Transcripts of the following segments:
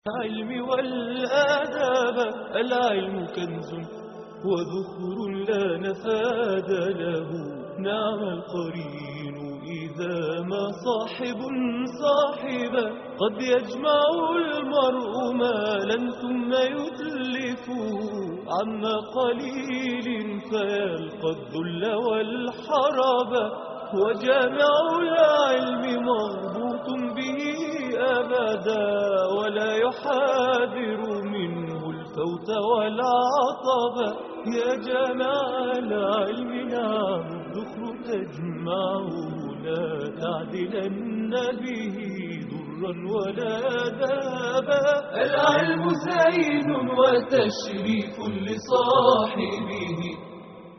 العلم والآداب. العلم كنز وذخر لا نفاد له. نعم القرين إذا ما صاحب صاحبا. قد يجمع المرء مالا ثم يتلف عما قليل فيلقى الذل والحرب. وجامع العلم مربوط به أبدا ولا يحاذر منه الفوت والعطب. يا جامع العلم نعم الذخر تجمعه. لا تعدلن به ضرا ولا ذهبا. العلم زين وتشريف لصاحبه.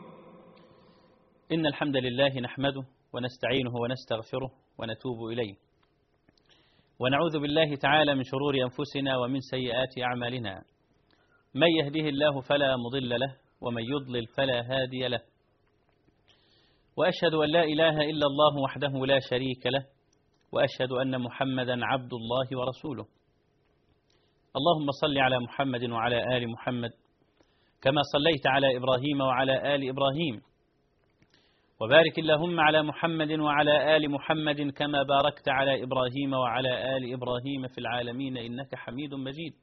إن الحمد لله نحمده ونستعينه ونستغفره ونتوب إليه، ونعوذ بالله تعالى من شرور أنفسنا ومن سيئات أعمالنا. من يهده الله فلا مضل له ومن يضلل فلا هادي له. وأشهد أن لا إله إلا الله وحده لا شريك له، وأشهد أن محمدا عبد الله ورسوله. اللهم صل على محمد وعلى آل محمد كما صليت على إبراهيم وعلى آل إبراهيم، وبارك اللهم على محمد وعلى آل محمد كما باركت على إبراهيم وعلى آل إبراهيم في العالمين إنك حميد مجيد.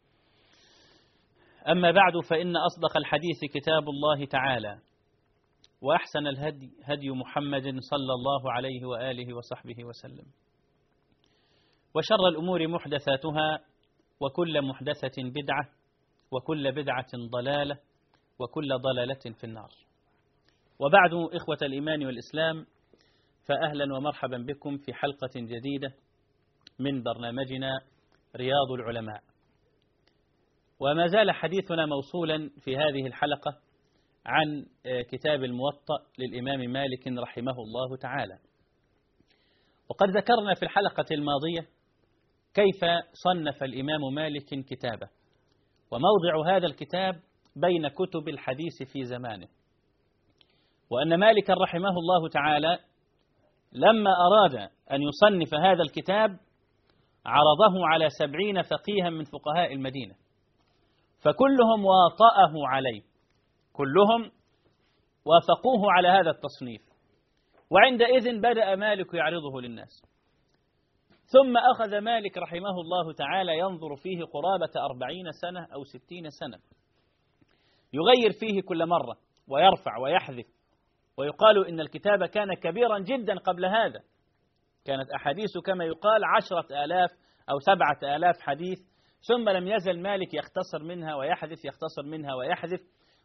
أما بعد، فإن أصدق الحديث كتاب الله تعالى، وأحسن الهدي هدي محمد صلى الله عليه وآله وصحبه وسلم، وشر الأمور محدثاتها، وكل محدثة بدعة، وكل بدعة ضلالة، وكل ضلالة في النار. وبعد، إخوة الإيمان والإسلام، فأهلا ومرحبا بكم في حلقة جديدة من برنامجنا رياض العلماء. وما زال حديثنا موصولا في هذه الحلقة عن كتاب الموطأ للإمام مالك رحمه الله تعالى. وقد ذكرنا في الحلقة الماضية كيف صنف الإمام مالك كتابه، وموضع هذا الكتاب بين كتب الحديث في زمانه. وأن مالك رحمه الله تعالى لما أراد أن يصنف هذا الكتاب عرضه على 70 فقيها من فقهاء المدينة، فكلهم واطأه عليه، كلهم وافقوه على هذا التصنيف. وعندئذ بدأ مالك يعرضه للناس، ثم أخذ مالك رحمه الله تعالى ينظر فيه قرابة 40 سنة أو 60 سنة، يغير فيه كل مرة ويرفع ويحذف. ويقال إن الكتاب كان كبيرا جدا قبل هذا، كانت أحاديث كما يقال 10,000 أو 7,000 حديث، ثم لم يزل مالك يختصر منها ويحذف، يختصر منها ويحذف،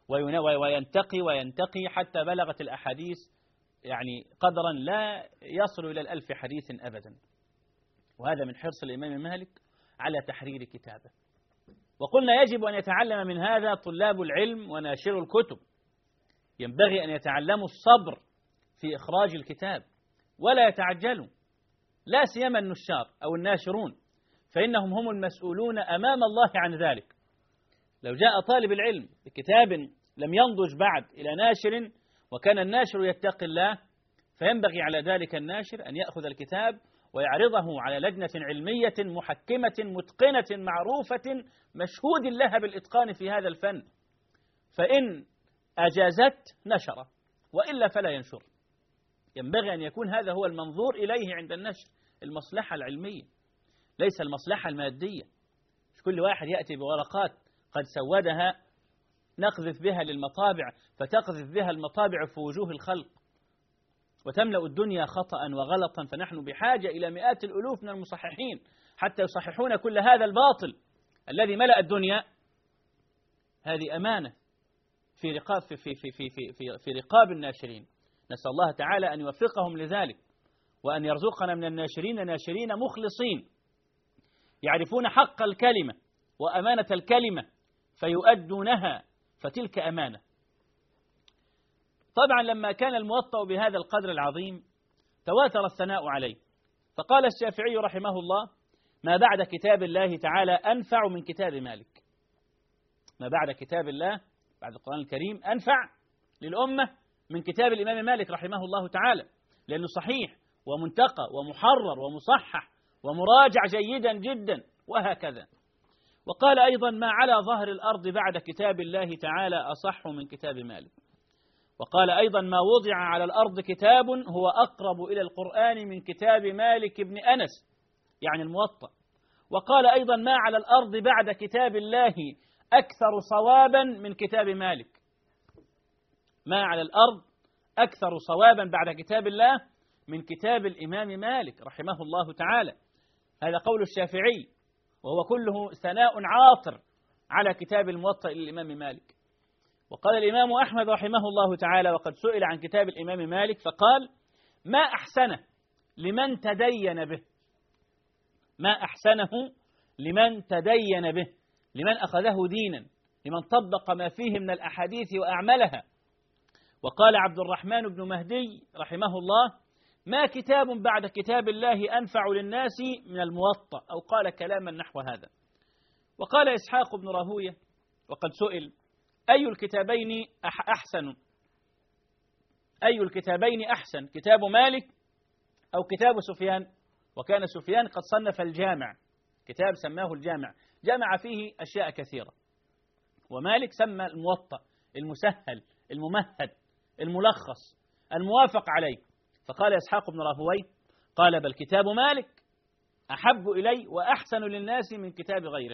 وينتقي حتى بلغت الأحاديث يعني قدرا لا يصل إلى 1000 حديث أبدا. وهذا من حرص الإمام مالك على تحرير كتابه. وقلنا يجب أن يتعلم من هذا طلاب العلم وناشر الكتب، ينبغي أن يتعلموا الصبر في إخراج الكتاب ولا يتعجلوا، لا سيما النشار أو الناشرون، فإنهم هم المسؤولون أمام الله عن ذلك. لو جاء طالب العلم بكتاب لم ينضج بعد إلى ناشر وكان الناشر يتقي الله، فينبغي على ذلك الناشر أن يأخذ الكتاب ويعرضه على لجنة علمية محكمة متقنة معروفة مشهود لها بالإتقان في هذا الفن، فإن أجازت نشر وإلا فلا ينشر. ينبغي أن يكون هذا هو المنظور إليه عند النشر، المصلحة العلمية ليس المصلحة المادية. مش كل واحد يأتي بورقات قد سودها نقذف بها للمطابع فتقذف بها المطابع في وجوه الخلق وتملأ الدنيا خطأ وغلطا. فنحن بحاجة إلى مئات الألوف من المصححين حتى يصححون كل هذا الباطل الذي ملأ الدنيا. هذه أمانة في رقاب في رقاب الناشرين. نسأل الله تعالى أن يوفقهم لذلك، وأن يرزقنا من الناشرين ناشرين مخلصين يعرفون حق الكلمة وأمانة الكلمة فيؤدونها، فتلك أمانة. طبعا لما كان الموطأ بهذا القدر العظيم تواتر الثناء عليه، فقال الشافعي رحمه الله: ما بعد كتاب الله تعالى أنفع من كتاب مالك. ما بعد كتاب الله بعد القرآن الكريم أنفع للأمة من كتاب الإمام مالك رحمه الله تعالى، لأنه صحيح ومنتقى ومحرر ومصحح ومراجع جيدا جدا وهكذا. وقال أيضا ما على ظهر الأرض بعد كتاب الله تعالى أصح من كتاب مالك. وقال أيضا ما وضع على الأرض كتاب هو أقرب إلى القرآن من كتاب مالك بن أنس، يعني الموطأ. وقال أيضا ما على الأرض بعد كتاب الله أكثر صوابا من كتاب مالك. ما على الأرض أكثر صوابا بعد كتاب الله من كتاب الإمام مالك رحمه الله تعالى. هذا قول الشافعي، وهو كله ثناء عاطر على كتاب الموطأ للإمام مالك. وقال الإمام أحمد رحمه الله تعالى وقد سئل عن كتاب الإمام مالك فقال ما أحسنه لمن تدين به، ما أحسنه لمن تدين به، لمن أخذه دينا، لمن طبق ما فيه من الأحاديث وأعملها. وقال عبد الرحمن بن مهدي رحمه الله ما كتاب بعد كتاب الله أنفع للناس من الموطأ، أو قال كلاما نحو هذا. وقال إسحاق بن راهوية وقد سئل أي الكتابين أحسن، أي الكتابين أحسن، كتاب مالك أو كتاب سفيان؟ وكان سفيان قد صنف الجامع، كتاب سماه الجامع، جمع فيه أشياء كثيرة. ومالك سمى الموطأ، المسهل، الممهد، الملخص، الموافق عليه. فقال إسحاق بن راهوي قال بل كتاب مالك أحب إلي وأحسن للناس من كتاب غيره.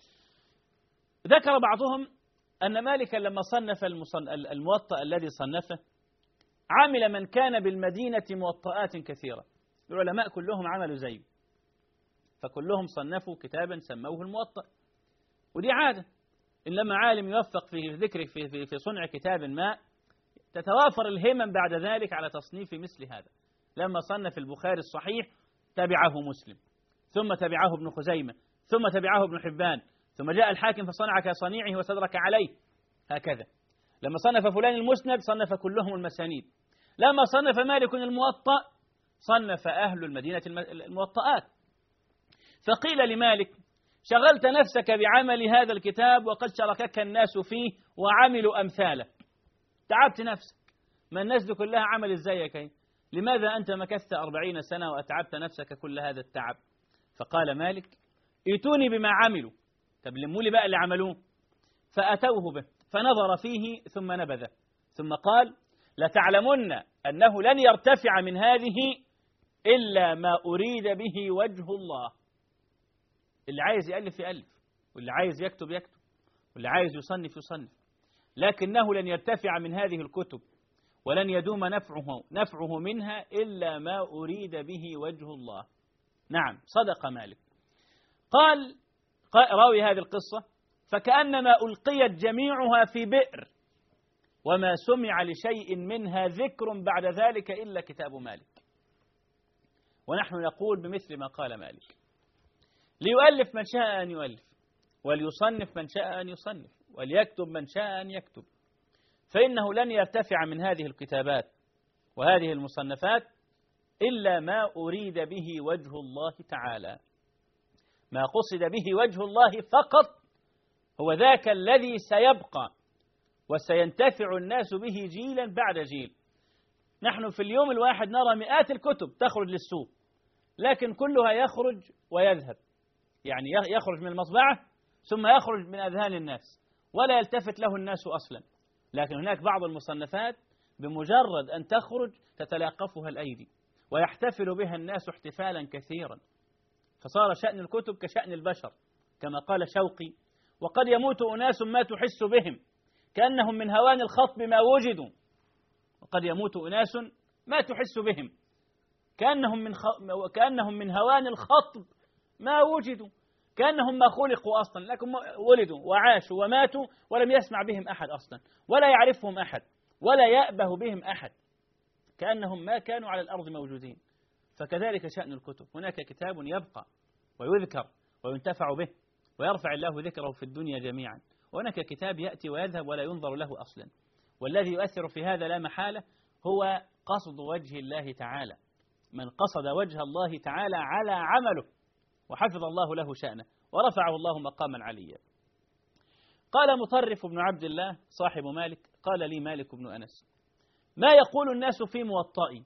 ذكر بعضهم أن مالكا لما صنف الموطأ الذي صنفه عمل من كان بالمدينة موطئات كثيرة، العلماء كلهم عملوا زيه، فكلهم صنفوا كتابا سموه الموطأ. ودي عادة، إن لما عالم يوفق في ذكر في صنع كتاب ما تتوافر الهمم بعد ذلك على تصنيف مثل هذا. لما صنف البخاري الصحيح تبعه مسلم، ثم تبعه ابن خزيمة، ثم تبعه ابن حبان، ثم جاء الحاكم فصنع كصنيعه وستدرك عليه، هكذا. لما صنف فلان المسند صنف كلهم المسانيد. لما صنف مالك الموطأ صنف أهل المدينة الموطئات. فقيل لمالك شغلت نفسك بعمل هذا الكتاب وقد شاركك الناس فيه وعملوا أمثاله، تعبت نفسك، ما الناس دي كلها عمل زيك، لماذا أنت مكثت 40 سنة وأتعبت نفسك كل هذا التعب؟ فقال مالك ائتوني بما عملوا، طب لموا لي بقى اللي عملوه. فأتوه به فنظر فيه ثم نبذه، ثم قال لتعلمن أنه لن يرتفع من هذه إلا ما أريد به وجه الله. اللي عايز يألف يألف، واللي عايز يكتب يكتب، واللي عايز يصنف يصنف، لكنه لن يرتفع من هذه الكتب ولن يدوم نفعه منها إلا ما أريد به وجه الله. نعم صدق مالك. قال راوي هذه القصة فكأنما ألقيت جميعها في بئر وما سمع لشيء منها ذكر بعد ذلك إلا كتاب مالك. ونحن نقول بمثل ما قال مالك، ليؤلف من شاء أن يؤلف، وليصنف من شاء أن يصنف، وليكتب من شاء أن يكتب، فإنه لن يرتفع من هذه الكتابات وهذه المصنفات إلا ما أريد به وجه الله تعالى. ما قصد به وجه الله فقط هو ذاك الذي سيبقى وسينتفع الناس به جيلا بعد جيل. نحن في اليوم الواحد نرى مئات الكتب تخرج للسوق، لكن كلها يخرج ويذهب، يعني يخرج من المطبعة ثم يخرج من أذهان الناس ولا يلتفت له الناس أصلا. لكن هناك بعض المصنفات بمجرد أن تخرج تتلاقفها الأيدي ويحتفل بها الناس احتفالا كثيرا، فصار شأن الكتب كشأن البشر كما قال شوقي، وقد يموت أناس ما تحس بهم كأنهم من هوان الخطب ما وجدوا، وقد يموت أناس ما تحس بهم كأنهم من هوان الخطب ما وجدوا، كأنهم ما خلقوا أصلا، لكن ولدوا وعاشوا وماتوا ولم يسمع بهم أحد أصلا ولا يعرفهم أحد ولا يأبه بهم أحد، كأنهم ما كانوا على الأرض موجودين. فكذلك شأن الكتب، هناك كتاب يبقى ويذكر وينتفع به ويرفع الله ذكره في الدنيا جميعا، وهناك كتاب يأتي ويذهب ولا ينظر له أصلا. والذي يؤثر في هذا لا محالة هو قصد وجه الله تعالى، من قصد وجه الله تعالى على عمله وحفظ الله له شأنه ورفعه الله مقاما عليا. قال مطرف بن عبد الله صاحب مالك قال لي مالك بن أنس ما يقول الناس في موطئي؟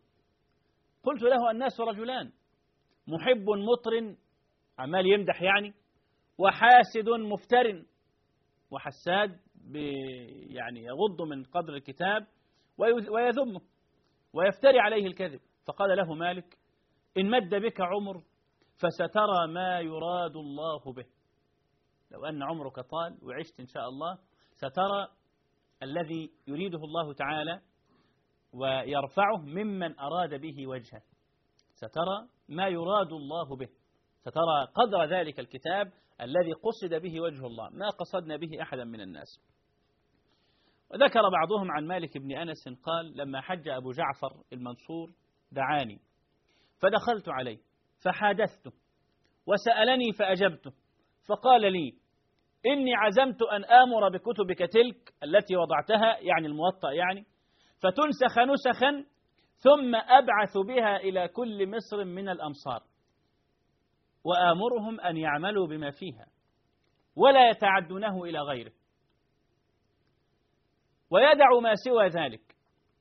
قلت له الناس رجلان، محب مطر عمال يمدح يعني، وحاسد مفتر، وحساد يعني يغض من قدر الكتاب ويذمه ويفتري عليه الكذب. فقال له مالك: إن مد بك عمر فسترى ما يراد الله به. لو أن عمرك طال وعشت إن شاء الله سترى الذي يريده الله تعالى ويرفعه ممن أراد به وجهه، سترى ما يراد الله به، سترى قدر ذلك الكتاب الذي قصد به وجه الله، ما قصدنا به أحدا من الناس. وذكر بعضهم عن مالك بن أنس قال: لما حج أبو جعفر المنصور دعاني فدخلت عليه فحادثته وسألني فأجبته، فقال لي: إني عزمت أن آمر بكتبك تلك التي وضعتها، يعني الموطأ يعني، فتنسخ نسخا ثم أبعث بها إلى كل مصر من الأمصار وآمرهم أن يعملوا بما فيها ولا يتعدونه إلى غيره، ويدع ما سوى ذلك.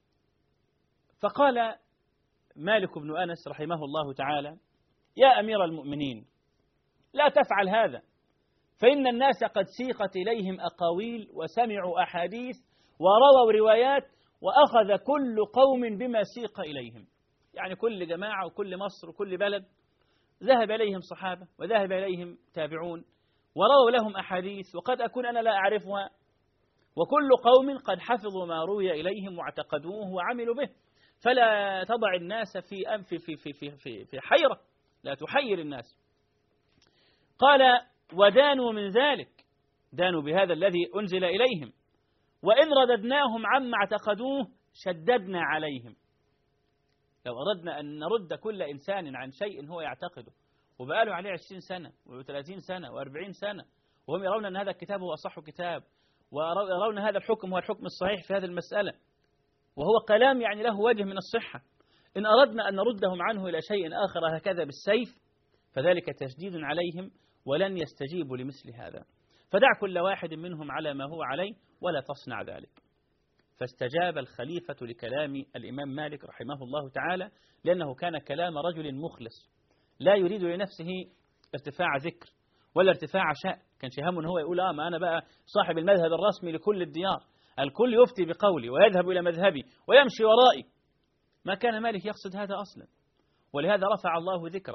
فقال مالك بن أنس رحمه الله تعالى: يا أمير المؤمنين، لا تفعل هذا، فإن الناس قد سيقت إليهم أقاويل وسمعوا أحاديث ورووا روايات، وأخذ كل قوم بما سيق إليهم. يعني كل جماعة وكل مصر وكل بلد ذهب إليهم صحابة وذهب إليهم تابعون ورووا لهم أحاديث، وقد أكون أنا لا أعرفها، وكل قوم قد حفظوا ما روي إليهم واعتقدوه وعملوا به، فلا تضع الناس في حيرة، لا تحير الناس. قال: ودانوا من ذلك، دانوا بهذا الذي أنزل إليهم، وإن رددناهم عما اعتقدوه شددنا عليهم. لو أردنا أن نرد كل إنسان عن شيء هو يعتقده وبقاله عليه 20 سنة و30 سنة و40 سنة، وهم يرون أن هذا الكتاب هو أصح كتاب، ويرون هذا الحكم هو الحكم الصحيح في هذه المسألة، وهو كلام يعني له وجه من الصحة، إن أردنا أن نردهم عنه إلى شيء آخر هكذا بالسيف فذلك تشديد عليهم، ولن يستجيبوا لمثل هذا. فدع كل واحد منهم على ما هو عليه ولا تصنع ذلك. فاستجاب الخليفة لكلام الإمام مالك رحمه الله تعالى، لأنه كان كلام رجل مخلص لا يريد لنفسه ارتفاع ذكر ولا ارتفاع شأن. كان شهام هو يقول: ما أنا بقى صاحب المذهب الرسمي لكل الديار، الكل يفتي بقولي ويذهب إلى مذهبي ويمشي ورائي. ما كان مالك يقصد هذا أصلا، ولهذا رفع الله ذكره،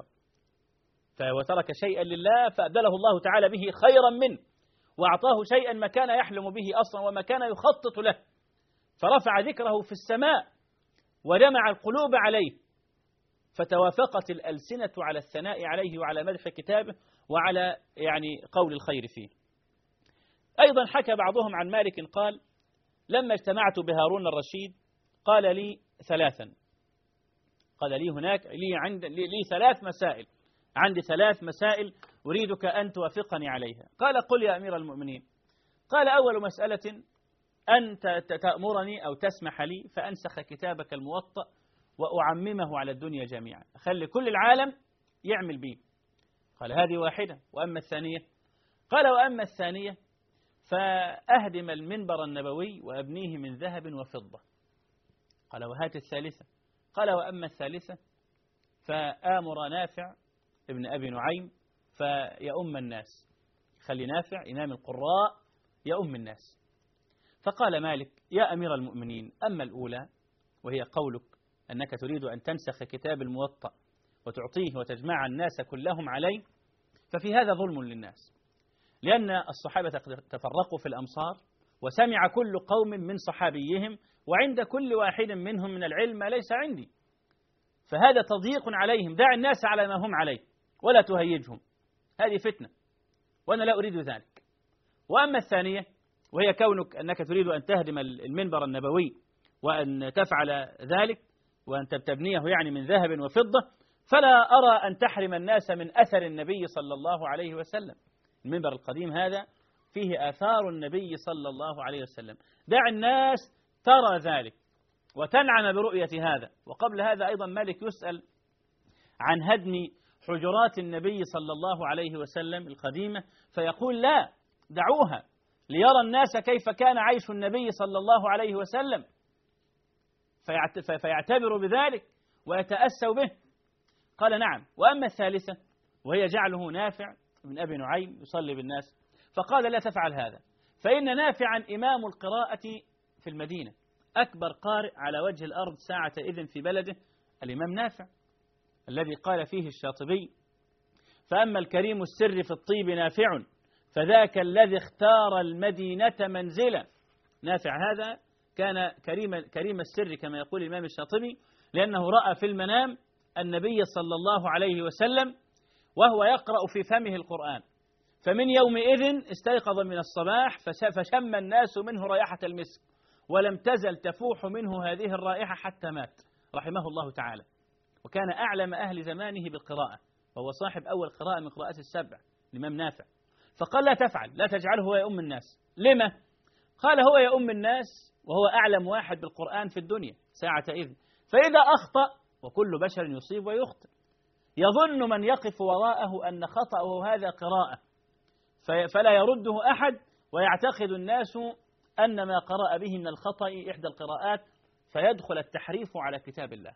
وترك شيئا لله فأبدله الله تعالى به خيرا منه، وأعطاه شيئا ما كان يحلم به أصلا وما كان يخطط له، فرفع ذكره في السماء وجمع القلوب عليه، فتوافقت الألسنة على الثناء عليه وعلى مدح كتابه وعلى يعني قول الخير فيه. أيضا حكى بعضهم عن مالك قال: لما اجتمعت بهارون الرشيد قال لي ثلاثا، قال لي هناك لي 3 مسائل، عندي 3 مسائل أريدك أن توافقني عليها. قال: قل يا أمير المؤمنين. قال: أول مسألة أن تأمرني أو تسمح لي فأنسخ كتابك الموطأ وأعممه على الدنيا جميعا، أخلي كل العالم يعمل به. قال: هذه واحدة. وأما الثانية؟ قال: وأما الثانية فأهدم المنبر النبوي وأبنيه من ذهب وفضة. قال: وهات الثالثة؟ قال: وأما الثالثة فآمر نافع ابن أبي نعيم فيؤم الناس، خلي نافع إمام القراء يؤم الناس. فقال مالك: يا أمير المؤمنين، أما الأولى وهي قولك أنك تريد أن تنسخ كتاب الموطأ وتعطيه وتجمع الناس كلهم عليه، ففي هذا ظلم للناس، لأن الصحابة تفرقوا في الأمصار وسمع كل قوم من صحابيهم، وعند كل واحد منهم من العلم ما ليس عندي، فهذا تضييق عليهم. دع الناس على ما هم عليه ولا تهيجهم، هذه فتنة وأنا لا أريد ذلك. وأما الثانية وهي كونك أنك تريد أن تهدم المنبر النبوي وأن تفعل ذلك وأن تبنيه يعني من ذهب وفضة، فلا أرى أن تحرم الناس من أثر النبي صلى الله عليه وسلم. المنبر القديم هذا فيه آثار النبي صلى الله عليه وسلم، دع الناس ترى ذلك وتنعم برؤية هذا. وقبل هذا أيضا مالك يسأل عن هدم حجرات النبي صلى الله عليه وسلم القديمة، فيقول: لا، دعوها ليرى الناس كيف كان عيش النبي صلى الله عليه وسلم، فيعتبر بذلك ويتأسوا به. قال: نعم. وأما الثالثة وهي جعله نافع بن أبي نعيم يصلي بالناس، فقال لا تفعل هذا، فإن نافعا إمام القراءة في المدينة، أكبر قارئ على وجه الأرض ساعة إذن في بلده الإمام نافع، الذي قال فيه الشاطبي: فأما الكريم السر في الطيب نافع، فذاك الذي اختار المدينة منزلا. نافع هذا كان كريم السر كما يقول الإمام الشاطبي، لأنه رأى في المنام النبي صلى الله عليه وسلم وهو يقرأ في فمه القرآن، فمن يومئذ استيقظ من الصباح فشم الناس منه رائحة المسك، ولم تزل تفوح منه هذه الرائحة حتى مات رحمه الله تعالى. وكان أعلم أهل زمانه بالقراءة، وهو صاحب أول قراءة من قراءات السبع الإمام نافع. فقال لا تفعل، لا تجعله هو يؤم الناس. لما؟ قال هو يؤم الناس وهو أعلم واحد بالقرآن في الدنيا ساعة إذن، فإذا أخطأ، وكل بشر يصيب ويخطئ، يظن من يقف وراءه أن خطأه هذا قراءة فلا يرده أحد، ويعتقد الناس أن ما قرأ به من الخطأ إحدى القراءات، فيدخل التحريف على كتاب الله.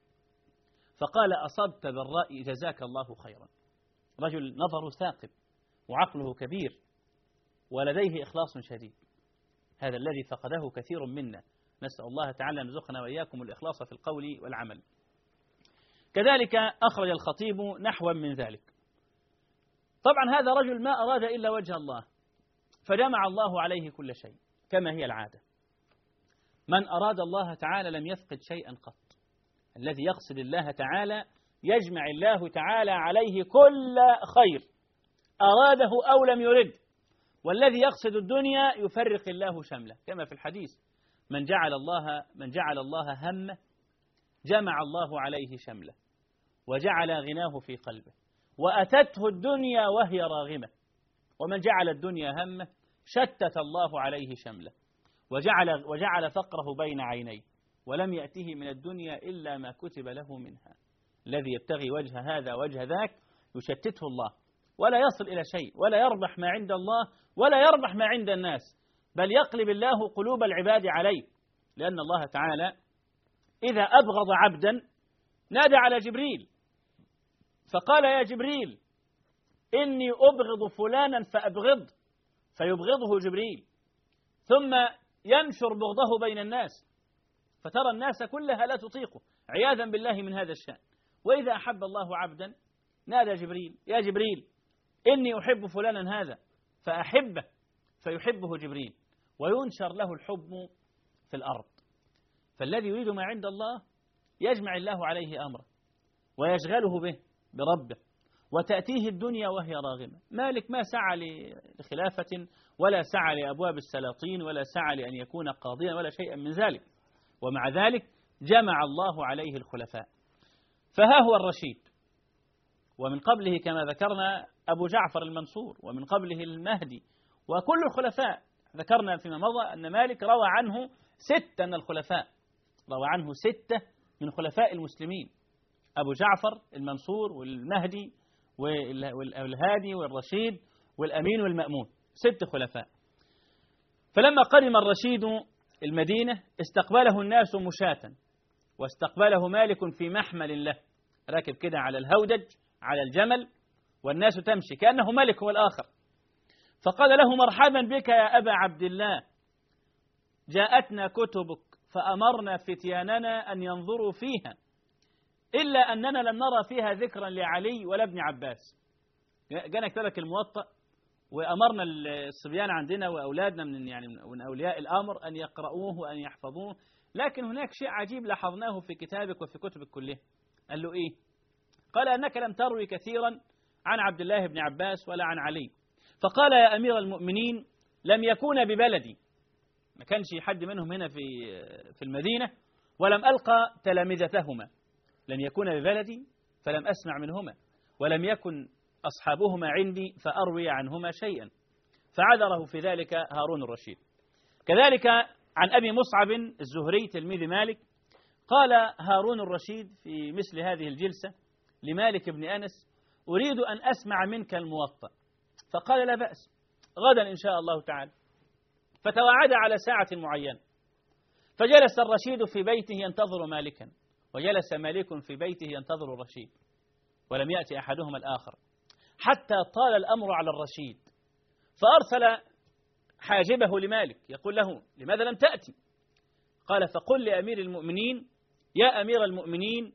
فقال أصبت بالرأي جزاك الله خيرا. رجل نظره ثاقب وعقله كبير ولديه إخلاص شديد، هذا الذي فقده كثير منا، نسأل الله تعالى أن يرزقنا وإياكم الإخلاص في القول والعمل. كذلك أخرج الخطيب نحوا من ذلك. طبعا هذا رجل ما أراد إلا وجه الله، فجمع الله عليه كل شيء كما هي العادة، من أراد الله تعالى لم يفقد شيئا قط. الذي يقصد الله تعالى يجمع الله تعالى عليه كل خير أراده أو لم يرد، والذي يقصد الدنيا يفرق الله شمله، كما في الحديث: من جعل الله همه جمع الله عليه شمله، وجعل غناه في قلبه، وأتته الدنيا وهي راغمة، ومن جعل الدنيا همه شتت الله عليه شمله، وجعل فقره بين عينيه، ولم يأته من الدنيا إلا ما كتب له منها. الذي يبتغي وجه هذا وجه ذاك يشتته الله، ولا يصل إلى شيء، ولا يربح ما عند الله، ولا يربح ما عند الناس، بل يقلب الله قلوب العباد عليه. لأن الله تعالى إذا أبغض عبدا نادى على جبريل فقال: يا جبريل إني أبغض فلانا فأبغض، فيبغضه جبريل، ثم ينشر بغضه بين الناس، فترى الناس كلها لا تطيقه عياذا بالله من هذا الشأن. وإذا أحب الله عبدا نادى جبريل: يا جبريل إني أحب فلانا هذا فأحبه، فيحبه جبريل، وينشر له الحب في الأرض. فالذي يريد ما عند الله يجمع الله عليه أمره ويشغله به بربه، وتأتيه الدنيا وهي راغمة. مالك ما سعى لخلافة، ولا سعى لأبواب السلاطين، ولا سعى لأن يكون قاضيا، ولا شيئا من ذلك، ومع ذلك جمع الله عليه الخلفاء. فها هو الرشيد، ومن قبله كما ذكرنا أبو جعفر المنصور، ومن قبله المهدي، وكل الخلفاء. ذكرنا فيما مضى أن مالك روى عنه 6 من الخلفاء، روى عنه 6 من خلفاء المسلمين: أبو جعفر المنصور والمهدي والهادي والرشيد والأمين والمأمون، 6 خلفاء. فلما قدم الرشيد المدينة استقبله الناس مشاة، واستقبله مالك في محمل له، راكب كده على الهودج على الجمل، والناس تمشي كأنه ملك هو الآخر. فقال له: مرحبا بك يا أبا عبد الله، جاءتنا كتبك فأمرنا فتياننا أن ينظروا فيها، إلا أننا لم نرى فيها ذكرا لعلي ولا ابن عباس. جانا كتابك الموطأ، وأمرنا الصبيان عندنا وأولادنا من أولياء الأمر أن يقرؤوه وأن يحفظوه، لكن هناك شيء عجيب لاحظناه في كتابك وفي كتبك كلها. قال له: إيه؟ قال: أنك لم تروي كثيرا عن عبد الله بن عباس ولا عن علي. فقال: يا أمير المؤمنين، لم يكون ببلدي، ما كانش حد منهم هنا في المدينة، ولم ألقى تلامذتهما، لم يكون ببلدي فلم أسمع منهما، ولم يكن أصحابهما عندي فأروي عنهما شيئا. فعذره في ذلك هارون الرشيد. كذلك عن أبي مصعب الزهري تلميذ مالك قال هارون الرشيد في مثل هذه الجلسة لمالك بن أنس: أريد أن أسمع منك الموطأ. فقال: لا بأس، غدا إن شاء الله تعالى. فتوعد على ساعة معينة، فجلس الرشيد في بيته ينتظر مالكا، وجلس مالك في بيته ينتظر الرشيد، ولم يأتي أحدهما الآخر، حتى طال الأمر على الرشيد، فأرسل حاجبه لمالك يقول له: لماذا لم تأتي؟ قال: فقل لأمير المؤمنين: يا أمير المؤمنين،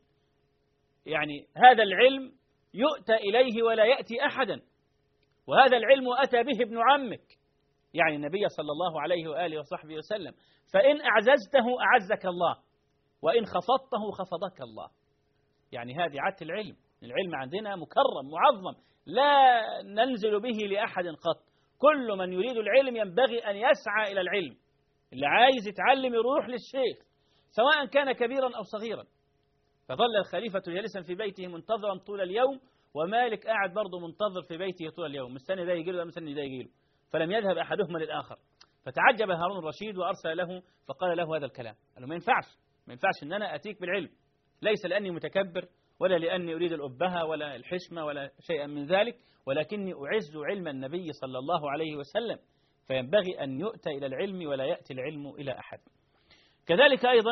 يعني هذا العلم يؤتى إليه ولا يأتي أحدا، وهذا العلم أتى به ابن عمك، يعني النبي صلى الله عليه وآله وصحبه وسلم، فإن أعززته أعزك الله، وإن خفضته خفضك الله. يعني هذه عادة العلم. العلم عندنا مكرم معظم، لا ننزل به لأحد قط. كل من يريد العلم ينبغي أن يسعى إلى العلم. اللي عايز يتعلم يروح للشيخ سواء كان كبيرا أو صغيرا. فظل الخليفة جالسا في بيته منتظرا طول اليوم، ومالك قاعد برضه منتظر في بيته طول اليوم، مستني ده يجي له، مستني ده يجي له، فلم يذهب أحدهما للآخر. فتعجب هارون الرشيد وأرسل له فقال له هذا الكلام. قال له: ما ينفعش أن أنا أتيك بالعلم، ليس لأني متكبر ولا لأني أريد الأبهة ولا الحشمة ولا شيئا من ذلك، ولكني أعز علم النبي صلى الله عليه وسلم، فينبغي أن يؤتى إلى العلم ولا يأتي العلم إلى أحد. كذلك أيضا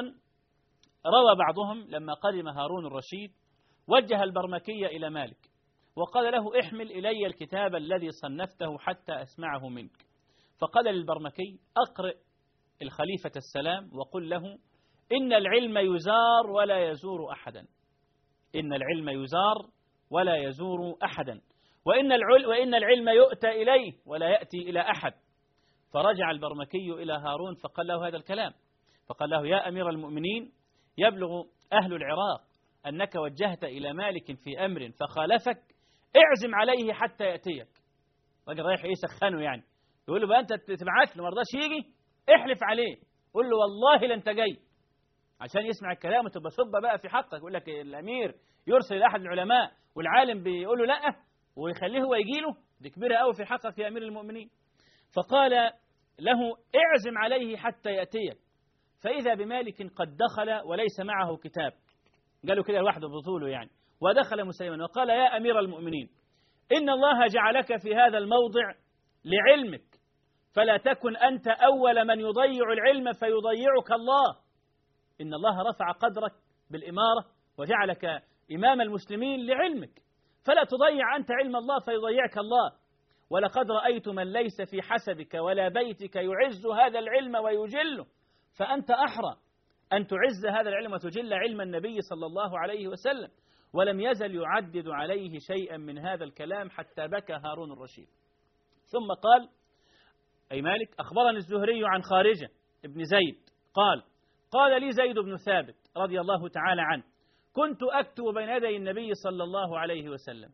روى بعضهم لما قدم هارون الرشيد وجه البرمكي إلى مالك وقال له: احمل إلي الكتاب الذي صنفته حتى أسمعه منك. فقال للبرمكي: أقرئ الخليفة السلام وقل له: إن العلم يزار ولا يزور أحدا، إن العلم يزار ولا يزور أحدا، وإن العلم يؤتى إليه ولا يأتي إلى أحد. فرجع البرمكي إلى هارون فقال له هذا الكلام، فقال له: يا أمير المؤمنين، يبلغ أهل العراق أنك وجهت إلى مالك في أمر فخالفك، اعزم عليه حتى يأتيك. راجل رايح يسخنه، يعني يقول له: بقى أنت تبعت له ما رضاش يجي، احلف عليه، قل له والله لن تجي، عشان يسمع الكلام وتبقى صبة بقى في حقك. يقول لك الأمير يرسل إلى أحد العلماء والعالم بيقول له لأ ويخليه هو يجي له، دي كبيرة قوي في حقك يا أمير المؤمنين. فقال له: اعزم عليه حتى يأتيك. فإذا بمالك قد دخل وليس معه كتاب، قالوا كده لوحده بطوله يعني، ودخل مسلما وقال: يا أمير المؤمنين، إن الله جعلك في هذا الموضع لعلمك، فلا تكن أنت أول من يضيع العلم فيضيعك الله. إن الله رفع قدرك بالإمارة وجعلك إمام المسلمين لعلمك، فلا تضيع أنت علم الله فيضيعك الله. ولقد رأيت من ليس في حسبك ولا بيتك يعز هذا العلم ويجله، فأنت أحرى أن تعز هذا العلم وتجل علم النبي صلى الله عليه وسلم. ولم يزل يعدد عليه شيئا من هذا الكلام حتى بكى هارون الرشيد. ثم قال أي مالك: أخبرني الزهري عن خارجة ابن زيد قال لي زيد بن ثابت رضي الله تعالى عنه: كنت أكتب بين يدي النبي صلى الله عليه وسلم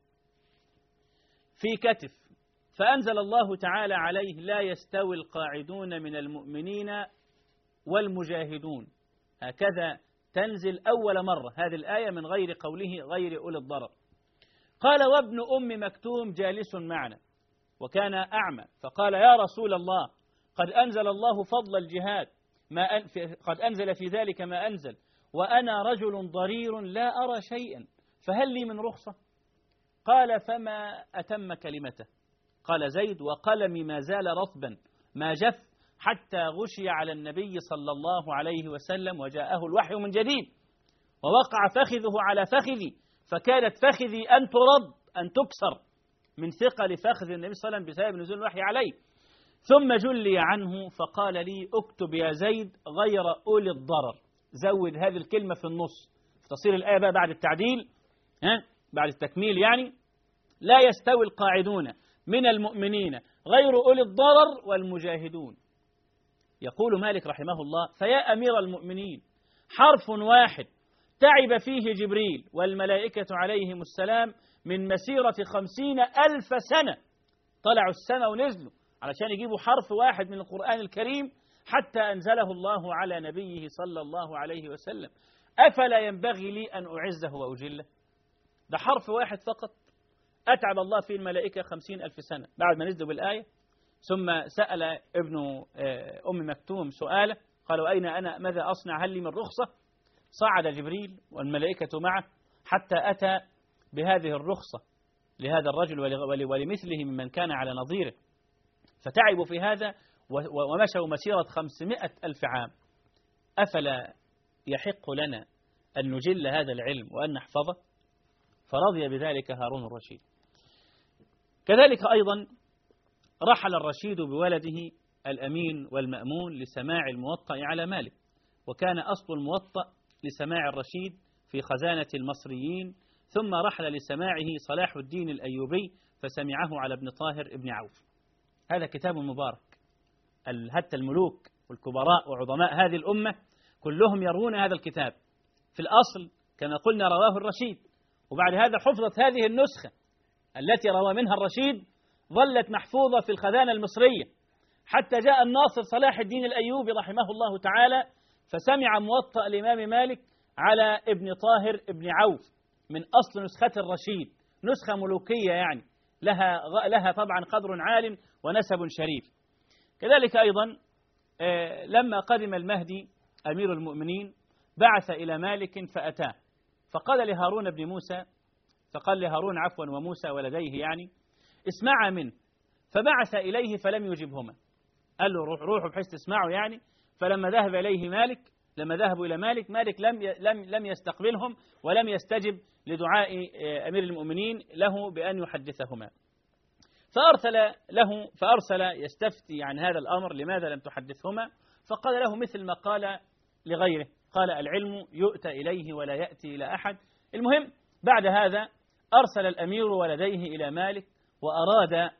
في كتف، فأنزل الله تعالى عليه: لا يستوي القاعدون من المؤمنين والمجاهدون. هكذا تنزل أول مرة هذه الآية من غير قوله غير أولي الضرر. قال: وابن أم مكتوم جالس معنا وكان أعمى، فقال: يا رسول الله، قد أنزل الله فضل الجهاد، قد أنزل في ذلك ما أنزل، وأنا رجل ضرير لا أرى شيئا، فهل لي من رخصة؟ قال: فما أتم كلمته. قال زيد: وقلمي ما زال رطبا ما جف حتى غشي على النبي صلى الله عليه وسلم وجاءه الوحي من جديد، ووقع فخذه على فخذي، فكانت فخذي أن ترد أن تكسر من ثقل فخذ النبي صلى الله عليه وسلم بسبب نزول الوحي عليه. ثم جلي عنه فقال لي: اكتب يا زيد غير أولي الضرر. زود هذه الكلمة في النص في تصير الآية بقى بعد التعديل، بعد التكميل يعني: لا يستوي القاعدون من المؤمنين غير أولي الضرر والمجاهدون. يقول مالك رحمه الله: فيا أمير المؤمنين، حرف واحد تعب فيه جبريل والملائكة عليهم السلام من مسيرة 50,000 سنة، طلعوا السماء ونزلوا علشان يجيبوا حرف واحد من القرآن الكريم حتى أنزله الله على نبيه صلى الله عليه وسلم. أفلا ينبغي لي أن أعزه وأجله؟ ده حرف واحد فقط أتعب الله فيه الملائكة 50,000 سنة بعد ما نزلوا بالآية. ثم سأل ابن أم مكتوم سؤاله، قالوا: أين أنا، ماذا أصنع، هل لي من رخصة؟ صعد جبريل والملائكة معه حتى أتى بهذه الرخصة لهذا الرجل ولمثله ممن كان على نظيره، فتعبوا في هذا ومشوا مسيرة 500,000 عام. أفلا يحق لنا أن نجل هذا العلم وأن نحفظه؟ فرضي بذلك هارون الرشيد. كذلك أيضا رحل الرشيد بولده الأمين والمأمون لسماع الموطأ على مالك، وكان أصل الموطأ لسماع الرشيد في خزانة المصريين، ثم رحل لسماعه صلاح الدين الأيوبي فسمعه على ابن طاهر ابن عوف. هذا كتاب مبارك، حتى الملوك والكبراء وعظماء هذه الأمة كلهم يروون هذا الكتاب. في الأصل كما قلنا رواه الرشيد، وبعد هذا حفظت هذه النسخة التي روى منها الرشيد، ظلت محفوظة في الخزانة المصرية حتى جاء الناصر صلاح الدين الأيوبي رحمه الله تعالى فسمع موطأ الإمام مالك على ابن طاهر ابن عوف من أصل نسخة الرشيد، نسخة ملوكية يعني لها طبعا قدر عال ونسب شريف. كذلك أيضا لما قدم المهدي أمير المؤمنين بعث إلى مالك فأتاه، فقال لهارون عفوا وموسى ولديه يعني اسمع منه، فبعث إليه فلم يجبهما، قال له روحوا بحيث تسمعوا يعني. فلما ذهب إليه مالك، لما ذهبوا إلى مالك، مالك لم يستقبلهم ولم يستجب لدعاء أمير المؤمنين له بأن يحدثهما، فأرسل يستفتي عن هذا الأمر لماذا لم تحدثهما، فقال له مثل ما قال لغيره، قال العلم يؤتى إليه ولا يأتي إلى أحد. المهم بعد هذا أرسل الأمير ولديه إلى مالك وأراد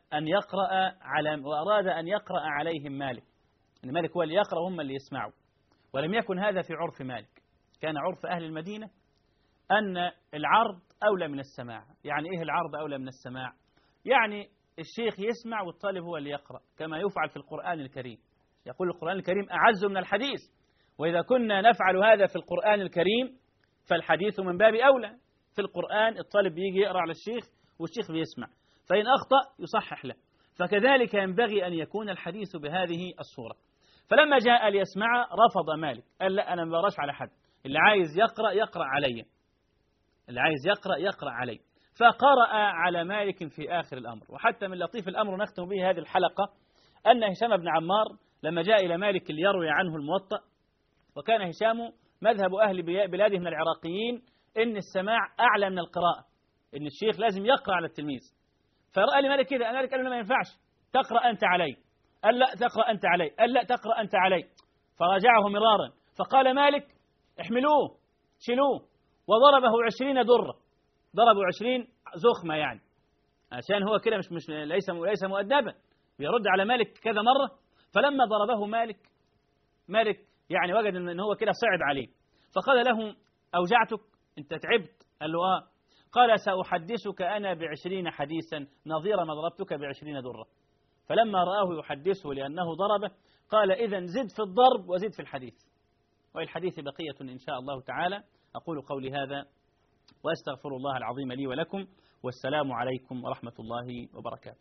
أن يقرأ عليهم مالك، يعني مالك هو اللي يقرأ وهم اللي يسمعوا. ولم يكن هذا في عرف مالك، كان عرف أهل المدينة أن العرض أولى من السماع. يعني إيه العرض أولى من السماع؟ يعني الشيخ يسمع والطالب هو اللي يقرأ، كما يفعل في القرآن الكريم. يقول القرآن الكريم أعز من الحديث، وإذا كنا نفعل هذا في القرآن الكريم فالحديث من باب أولى. في القرآن الطالب بيجي يقرأ على الشيخ والشيخ بيسمع، فإن أخطأ يصحح له، فكذلك ينبغي أن يكون الحديث بهذه الصورة. فلما جاء ليسمع رفض مالك، قال لا أنا ما بقراش على حد، اللي عايز يقرأ يقرأ علي، اللي عايز يقرأ يقرأ علي. فقرأ على مالك في آخر الأمر. وحتى من لطيف الأمر نختم به هذه الحلقة أن هشام بن عمار لما جاء إلى مالك ليروي عنه الموطأ، وكان هشام مذهب أهل بلاده من العراقيين إن السماع أعلى من القراءة، إن الشيخ لازم يقرأ على التلميذ. فرأى لمالك كده، مالك قال له ما ينفعش، تقرأ أنت علي. قال لا تقرأ أنت علي، قال لا تقرأ أنت علي. فراجعه مرارا، فقال مالك احملوه شيلوه، وضربه 20 درة، ضربوا 20 زخمة يعني، عشان هو كده مش ليس مؤدبا، بيرد على مالك كذا مرة. فلما ضربه مالك يعني وجد ان هو كده صعب عليه، فقال له أوجعتك أنت تعبت؟ قال له آه. قال سأحدثك أنا ب20 حديثا نظير ما ضربتك ب20 درة. فلما رآه يحدثه لأنه ضربه قال إذن زد في الضرب وزد في الحديث. والحديث بقية إن شاء الله تعالى. أقول قولي هذا وأستغفر الله العظيم لي ولكم، والسلام عليكم ورحمة الله وبركاته.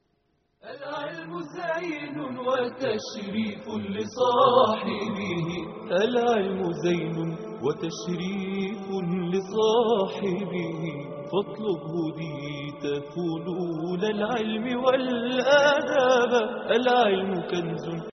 العلم زين وتشريف لصاحبه، العلم زين وتشريف لصاحبه، فاطلب هديت فلول العلم والآداب، العلم كنز